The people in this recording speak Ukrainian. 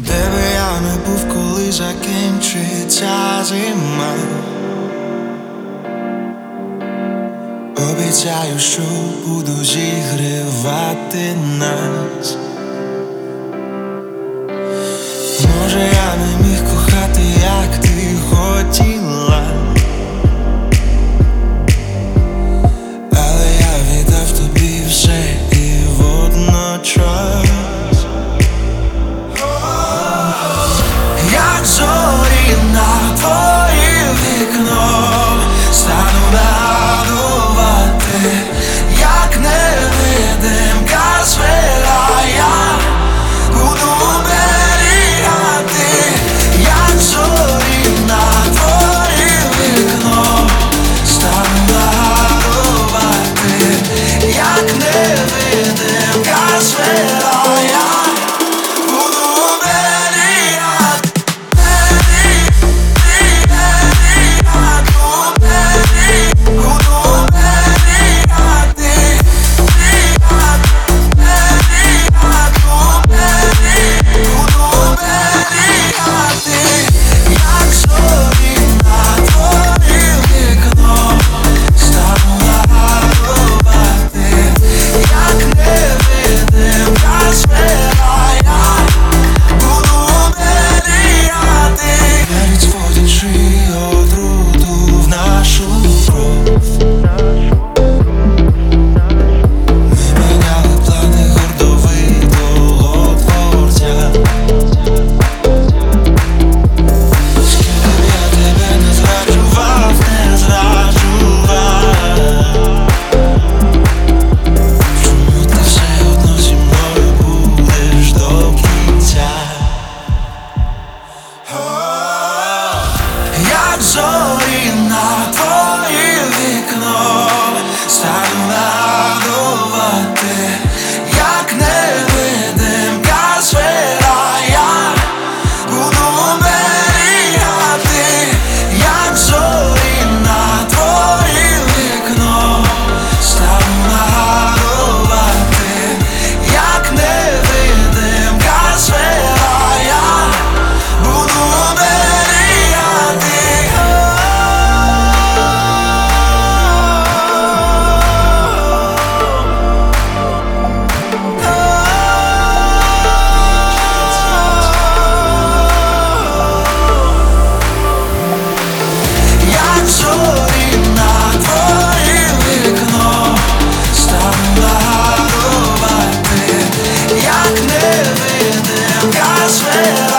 Де би я не був, коли закінчиться зима, обіцяю, що буду зігрівати нас. Може, я не міг кохати, як ти хотіла, але я віддав тобі все і водночас. Як зорі на твоє вікно стану нагадувати, як невидимка сфера я буду оберігати. Як зорі на твоє вікно стану нагадувати, як невидимка сфера я буду оберігати. Як зорі на твоє вікно стану нагадувати, як невидимка сфера я буду оберігати. Як зорі на твоє вікно стану нагадувати, як невидимка сфера я буду оберігати. Як зорі на твоє вікно стану нагадувати, як невидимка сфера.